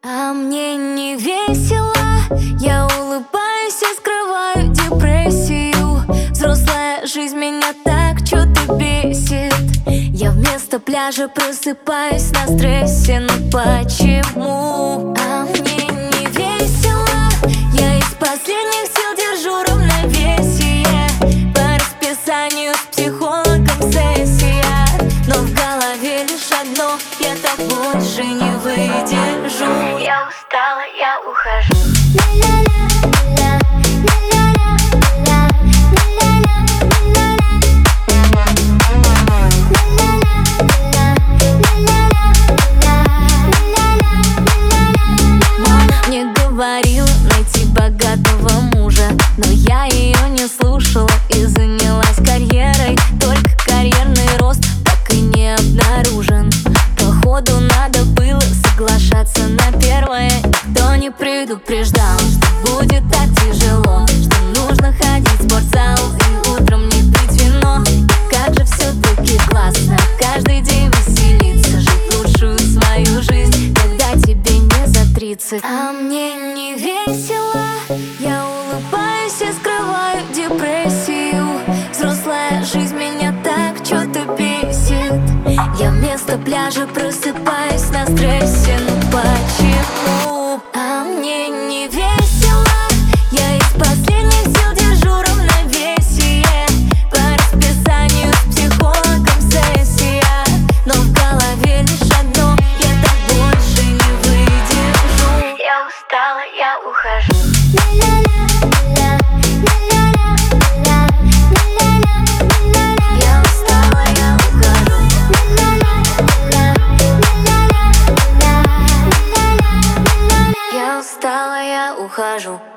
А мне не весело, я улыбаюсь и скрываю депрессию. Взрослая жизнь меня так что-то бесит. Я вместо пляжа просыпаюсь на стрессе. Ну почему? А мне не весело, я из последних сил держу равновесие. По расписанию с психологом сессия. Но в голове лишь одно: я так больше не выдержу. Я устала, я ухожу. Мама мне говорила найти богатого мужа, но я ее не слушала и занялась карьерой. Только карьерный рост так и не обнаружен. Походу надо было соглашаться на первое. Никто не предупреждал, что будет так тяжело, что нужно ходить в спортзал и утром не пить вино. И как же все-таки классно каждый день веселиться, жить лучшую свою жизнь, когда тебе не за 30. А мне не весело, я улыбаюсь и скрываю депрессию. Взрослая жизнь меня так что-то бесит. Я вместо пляжа просыпаюсь на стрессе. Ну почему? А мне не весело, я из последних сил держу равновесие. По расписанию с психологом сессия. Но в голове лишь одно: я так больше не выдержу. Я устала, я ухожу. Я ухожу.